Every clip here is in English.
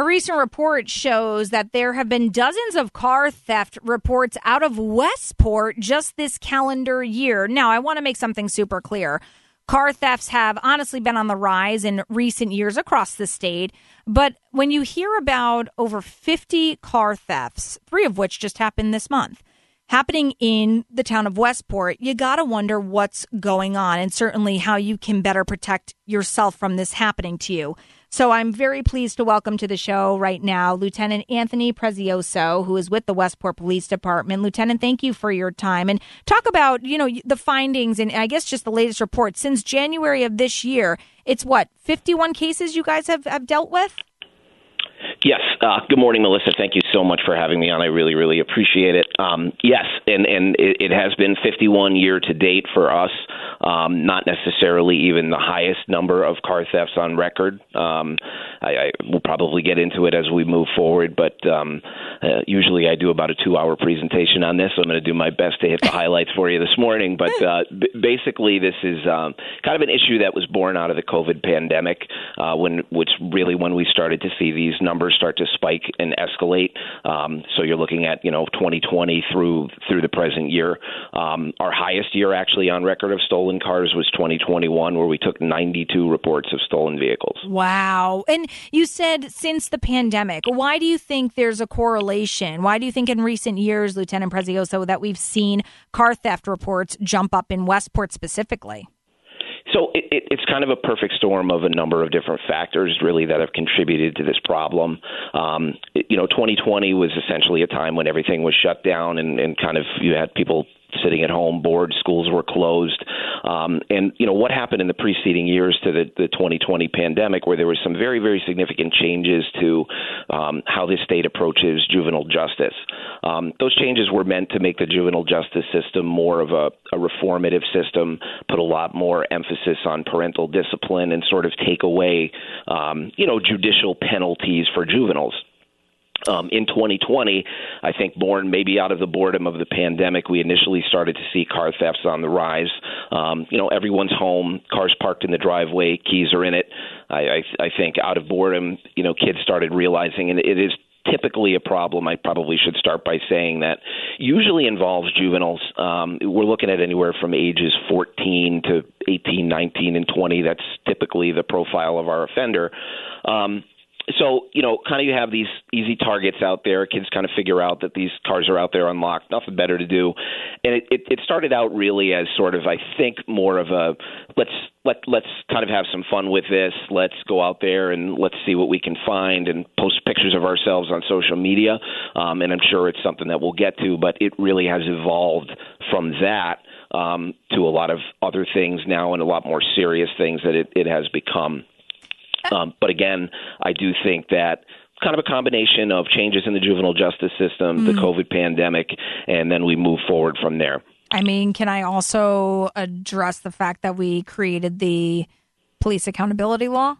A recent report shows that there have been dozens of car theft reports out of Westport just this calendar year. Now, I want to make something super clear. Car thefts have honestly been on the rise in recent years across the state. But when you hear about over 50 car thefts, 3 of which just happened this month, happening in the town of Westport, you got to wonder what's going on and certainly how you can better protect yourself from this happening to you. So I'm very pleased to welcome to the show right now Lieutenant Anthony Prezioso, who is with the Westport Police Department. Lieutenant, thank you for your time. And talk about, the findings and I guess just the latest report. Since January of this year, it's 51 cases you guys have dealt with? Yes. Good morning, Melissa. Thank you so much for having me on. I really, really appreciate it. Yes, and it has been 51 year to date for us. Not necessarily even the highest number of car thefts on record. I will probably get into it as we move forward, but usually I do about a 2-hour presentation on this. So I'm going to do my best to hit the highlights for you this morning. But basically, this is kind of an issue that was born out of the COVID pandemic, when we started to see these numbers start to spike and escalate. So you're looking at 2020 through the present year. Our highest year actually on record of stolen cars was 2021, where we took 92 reports of stolen vehicles. Wow. And you said since the pandemic, why do you think there's a correlation? Why do you think in recent years, Lieutenant Prezioso, that we've seen car theft reports jump up in Westport specifically? So it's kind of a perfect storm of a number of different factors, really, that have contributed to this problem. 2020 was essentially a time when everything was shut down and kind of you had people sitting at home, bored, schools were closed. What happened in the preceding years to the 2020 pandemic, where there was some very, very significant changes to how the state approaches juvenile justice. Those changes were meant to make the juvenile justice system more of a reformative system, put a lot more emphasis on parental discipline, and sort of take away, judicial penalties for juveniles. In 2020, I think born maybe out of the boredom of the pandemic, we initially started to see car thefts on the rise. Everyone's home, cars parked in the driveway, keys are in it. I think out of boredom, kids started realizing, and it is typically a problem. I probably should start by saying that usually involves juveniles. We're looking at anywhere from ages 14 to 18, 19, and 20. That's typically the profile of our offender. So, kind of you have these easy targets out there. Kids kind of figure out that these cars are out there unlocked, nothing better to do. And it started out really as sort of, I think, more of a let's kind of have some fun with this. Let's go out there and let's see what we can find and post pictures of ourselves on social media. And I'm sure it's something that we'll get to, but it really has evolved from that to a lot of other things now and a lot more serious things that it has become. But again, I do think that kind of a combination of changes in the juvenile justice system, the COVID pandemic, and then we move forward from there. I mean, can I also address the fact that we created the police accountability law?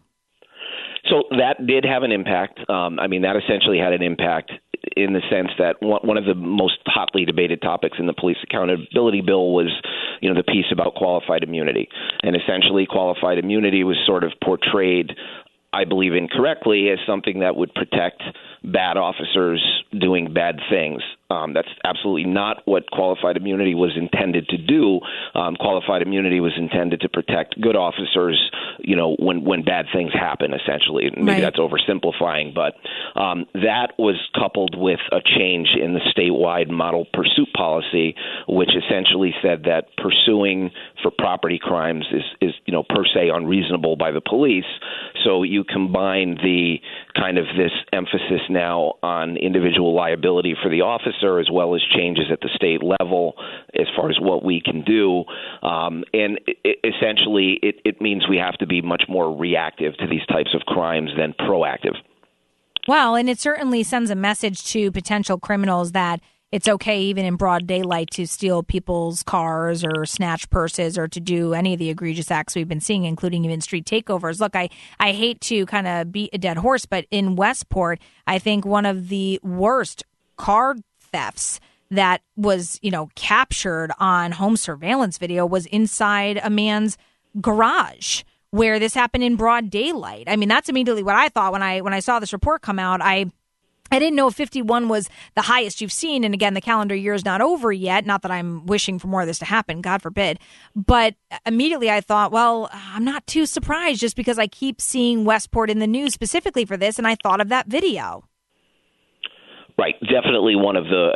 So that did have an impact. That essentially had an impact in the sense that one of the most hotly debated topics in the police accountability bill was, the piece about qualified immunity. And essentially qualified immunity was sort of portrayed, I believe incorrectly, as something that would protect bad officers doing bad things. That's absolutely not what qualified immunity was intended to do. Qualified immunity was intended to protect good officers, when bad things happen, essentially. Maybe that's oversimplifying, but that was coupled with a change in the statewide model pursuit policy, which essentially said that pursuing for property crimes is per se unreasonable by the police. So you combine the kind of this emphasis now on individual liability for the officer, as well as changes at the state level as far as what we can do. And essentially, it means we have to be much more reactive to these types of crimes than proactive. Well, and it certainly sends a message to potential criminals that it's okay even in broad daylight to steal people's cars or snatch purses or to do any of the egregious acts we've been seeing, including even street takeovers. Look, I hate to kind of beat a dead horse, but in Westport, I think one of the worst car thefts that was, captured on home surveillance video was inside a man's garage, where this happened in broad daylight. I mean, that's immediately what I thought when I saw this report come out. I didn't know if 51 was the highest you've seen. And again, the calendar year is not over yet. Not that I'm wishing for more of this to happen, God forbid. But immediately I thought, well, I'm not too surprised just because I keep seeing Westport in the news specifically for this. And I thought of that video. Right. Definitely one of the,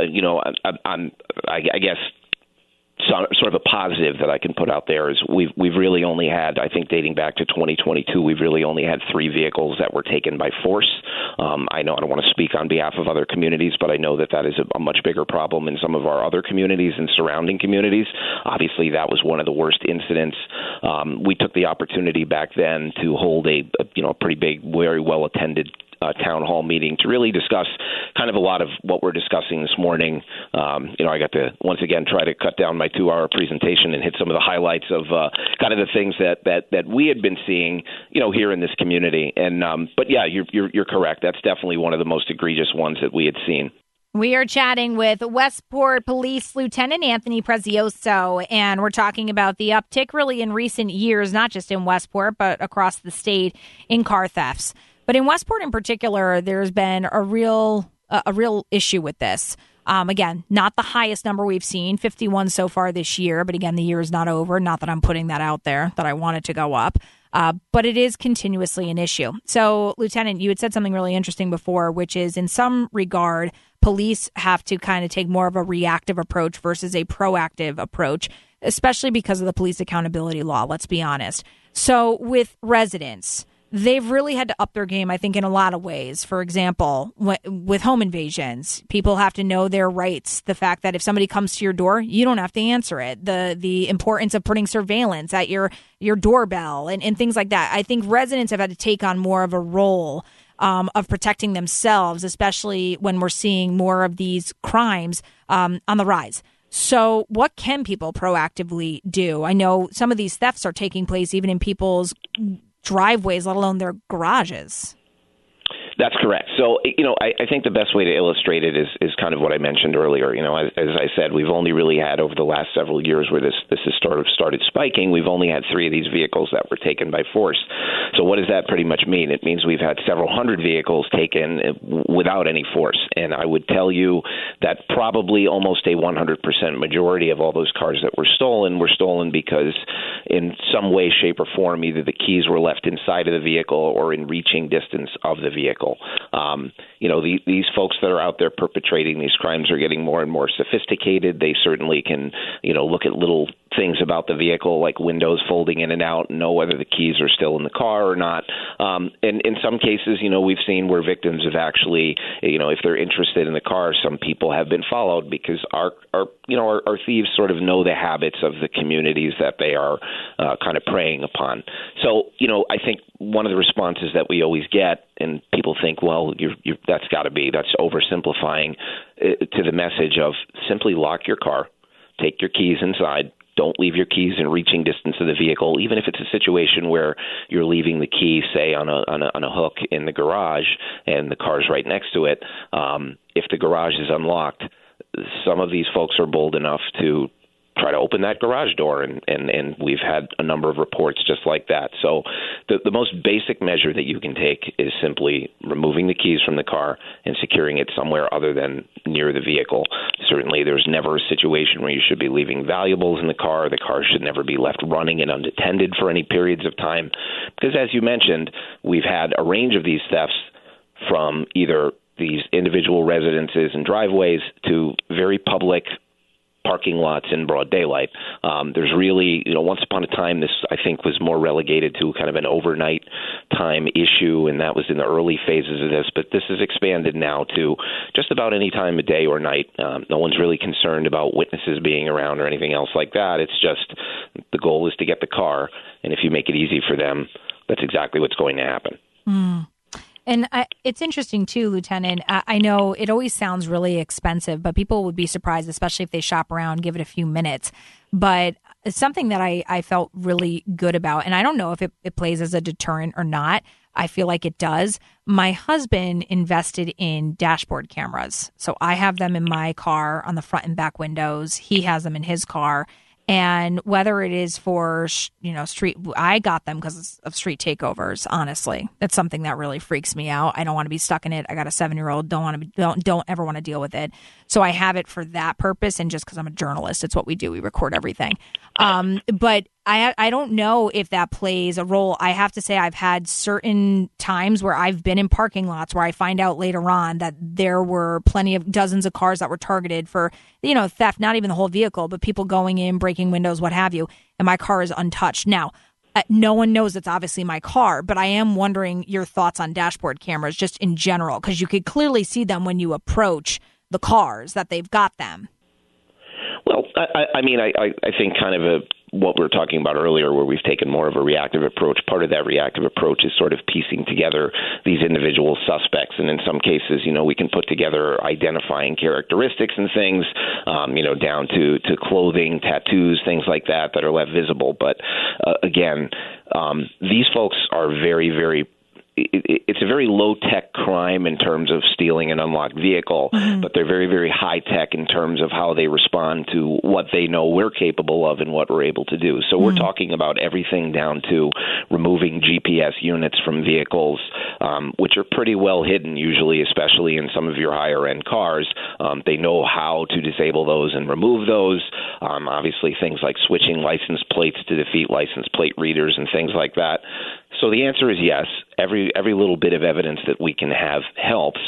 I guess, sort of a positive that I can put out there is we've really only had, I think dating back to 2022, we've really only had 3 vehicles that were taken by force. I know I don't want to speak on behalf of other communities, but I know that is a much bigger problem in some of our other communities and surrounding communities. Obviously, that was one of the worst incidents. We took the opportunity back then to hold a pretty big, very well attended town hall meeting to really discuss kind of a lot of what we're discussing this morning. I got to once again try to cut down my 2-hour presentation and hit some of the highlights of kind of the things that we had been seeing, here in this community. And but yeah, you're correct. That's definitely one of the most egregious ones that we had seen. We are chatting with Westport Police Lieutenant Anthony Prezioso, and we're talking about the uptick really in recent years, not just in Westport, but across the state in car thefts. But in Westport in particular, there's been a real issue with this. Again, not the highest number we've seen, 51 so far this year. But again, the year is not over. Not that I'm putting that out there, that I want it to go up. But it is continuously an issue. So, Lieutenant, you had said something really interesting before, which is in some regard, police have to kind of take more of a reactive approach versus a proactive approach, especially because of the police accountability law, let's be honest. So with residents, they've really had to up their game, I think, in a lot of ways. For example, with home invasions, people have to know their rights. The fact that if somebody comes to your door, you don't have to answer it. The importance of putting surveillance at your doorbell and things like that. I think residents have had to take on more of a role of protecting themselves, especially when we're seeing more of these crimes on the rise. So what can people proactively do? I know some of these thefts are taking place even in people's driveways, let alone their garages. That's correct. So, I think the best way to illustrate it is kind of what I mentioned earlier. As I said, we've only really had over the last several years where this has started spiking, we've only had 3 of these vehicles that were taken by force. So what does that pretty much mean? It means we've had several hundred vehicles taken without any force. And I would tell you that probably almost a 100% majority of all those cars that were stolen because in some way, shape, or form, either the keys were left inside of the vehicle or in reaching distance of the vehicle. These folks that are out there perpetrating these crimes are getting more and more sophisticated. They certainly can, look at little things about the vehicle like windows folding in and out and know whether the keys are still in the car or not. And in some cases, we've seen where victims have actually, if they're interested in the car, some people have been followed because our thieves sort of know the habits of the communities that they are kind of preying upon. So, I think one of the responses that we always get, and people think, well, that's oversimplifying to the message of simply lock your car, take your keys inside. Don't leave your keys in reaching distance of the vehicle, even if it's a situation where you're leaving the key, say, on a hook in the garage and the car's right next to it. If the garage is unlocked, some of these folks are bold enough to try to open that garage door, and we've had a number of reports just like that. So the most basic measure that you can take is simply removing the keys from the car and securing it somewhere other than near the vehicle. Certainly there's never a situation where you should be leaving valuables in the car. The car should never be left running and unattended for any periods of time, because as you mentioned, we've had a range of these thefts from either these individual residences and driveways to very public parking lots in broad daylight. There's really, once upon a time, this, I think, was more relegated to kind of an overnight time issue, and that was in the early phases of this. But this has expanded now to just about any time of day or night. No one's really concerned about witnesses being around or anything else like that. It's just the goal is to get the car, and if you make it easy for them, that's exactly what's going to happen. And it's interesting, too, Lieutenant. I know it always sounds really expensive, but people would be surprised, especially if they shop around, give it a few minutes. But it's something that I felt really good about. And I don't know if it plays as a deterrent or not. I feel like it does. My husband invested in dashboard cameras. So I have them in my car on the front and back windows. He has them in his car. And whether it is for, street, I got them because of street takeovers, honestly. That's something that really freaks me out. I don't want to be stuck in it. I got a 7-year-old, don't ever want to deal with it. So I have it for that purpose, and just because I'm a journalist, it's what we do. We record everything. But I don't know if that plays a role. I have to say I've had certain times where I've been in parking lots where I find out later on that there were dozens of cars that were targeted for, theft, not even the whole vehicle, but people going in, breaking windows, what have you. And my car is untouched. Now, no one knows it's obviously my car, but I am wondering your thoughts on dashboard cameras just in general, because you could clearly see them when you approach the cars that they've got them. Well, I think kind of what we were talking about earlier, where we've taken more of a reactive approach. Part of that reactive approach is sort of piecing together these individual suspects. And in some cases, we can put together identifying characteristics and things, down to clothing, tattoos, things like that are left visible. But again, these folks are very, very it's a very low-tech crime in terms of stealing an unlocked vehicle, but they're very, very high-tech in terms of how they respond to what they know we're capable of and what we're able to do. So we're talking about everything down to removing GPS units from vehicles, which are pretty well hidden usually, especially in some of your higher-end cars. They know how to disable those and remove those. Obviously, things like switching license plates to defeat license plate readers and things like that. So the answer is yes. Every little bit of evidence that we can have helps,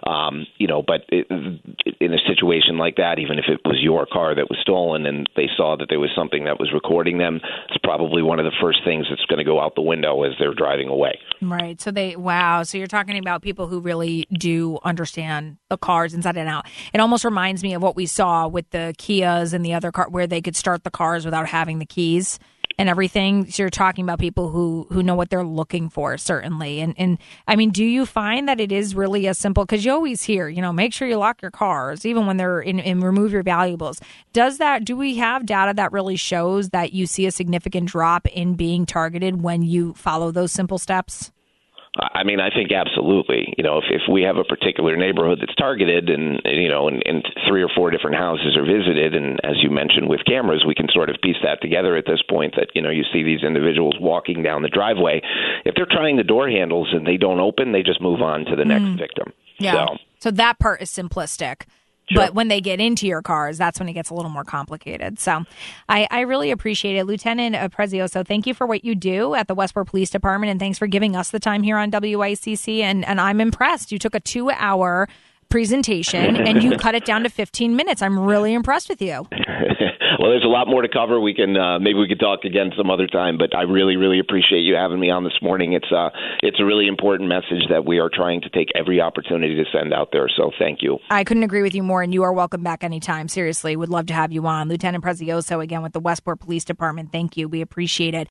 but in a situation like that, even if it was your car that was stolen and they saw that there was something that was recording them, it's probably one of the first things that's going to go out the window as they're driving away. Right. So you're talking about people who really do understand the cars inside and out. It almost reminds me of what we saw with the Kias and the other car where they could start the cars without having the keys and everything. So you're talking about people who know what they're looking for, certainly. And I mean, do you find that it is really as simple? Because you always hear, make sure you lock your cars, even when they're in remove your valuables. Do we have data that really shows that you see a significant drop in being targeted when you follow those simple steps? I mean, I think absolutely. If we have a particular neighborhood that's targeted and 3 or 4 different houses are visited, and as you mentioned with cameras, we can sort of piece that together at this point that, you see these individuals walking down the driveway. If they're trying the door handles and they don't open, they just move on to the next victim. Yeah. So that part is simplistic. Sure. But when they get into your cars, that's when it gets a little more complicated. So I really appreciate it. Lieutenant Prezioso, thank you for what you do at the Westport Police Department, and thanks for giving us the time here on WICC. And I'm impressed. You took a 2-hour presentation and you cut it down to 15 minutes. I'm really impressed with you. Well, there's a lot more to cover. We can maybe we could talk again some other time, but I really, really appreciate you having me on this morning. It's a really important message that we are trying to take every opportunity to send out there. So thank you. I couldn't agree with you more, and you are welcome back anytime. Seriously, would love to have you on. Lieutenant Prezioso, again, with the Westport Police Department. Thank you. We appreciate it.